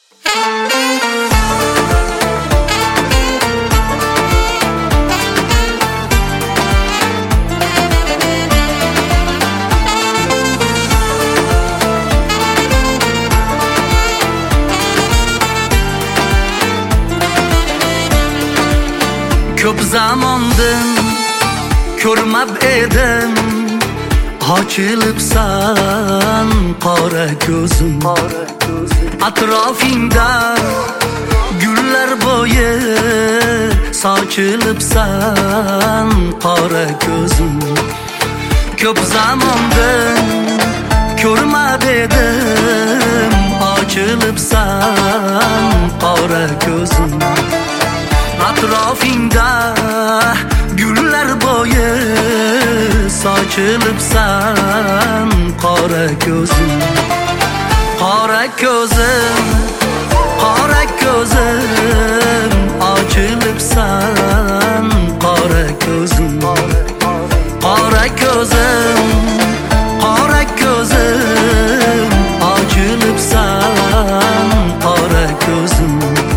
Ko'p zamondan ko'rmab edim, ochilibsan qora ko'zim. Atrofingda gullar bo'yi sochilibsan qora ko'zim. Ko'p zamondan ko'rmab edim, ochilibsan qora ko'zim. Atrofingda gullar bo'yi sochilibsan qora ko'zim. Qora ko'zim, qora ko'zim, ochilibsan qora ko'zim. Qora ko'zim, qora ko'zim, ochilibsan qora ko'zim.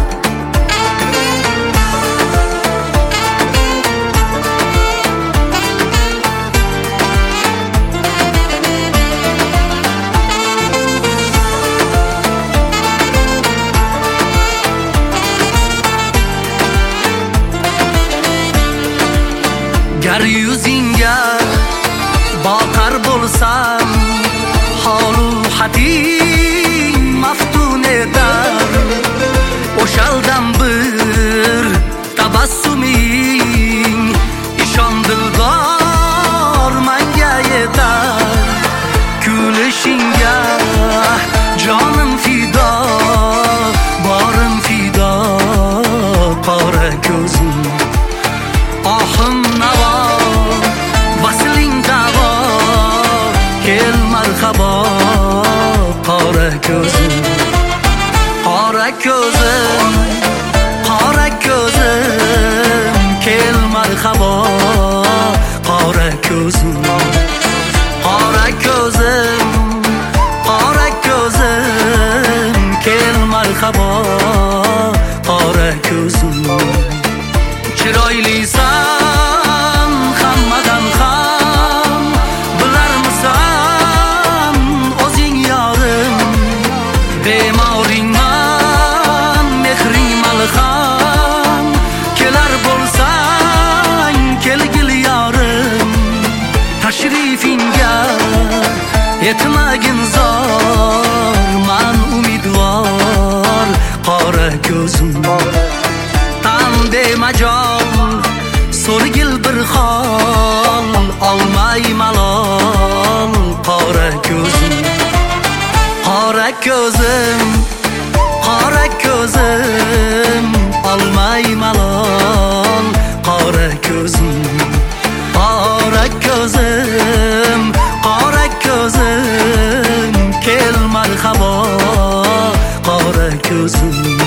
Gar yuzingga boqar bo'lsam, holu hating maftun etar. O'shaldan bir tabassuming ishon dildor menga yetar. Kulishingga jonim fido, borim fido qora ko'zim. Ohim navo, vasling davo, kel marhabo qora ko'zim. Qora ko'zim, qora ko'zim, kel marhabo qora ko'zim. Qora ko'zim, qora ko'zim, kel marhabo qora ko'zim. Chiroylisan hammadan ham, bilarmisan o'zing yorim. Bemoringman, mehring malham, kelar bo'lsang kelgil yorim. Tashrifingga yetmagin zor, man umidvor qora ko'zim. Tan bemajol so'rgil bir hol, olmay malol qora ko'zim. Qora ko'zim, qora ko'zim, olmay malol qora ko'zim. Qora ko'zim, qora ko'zim, kel marhabo qora ko'zim.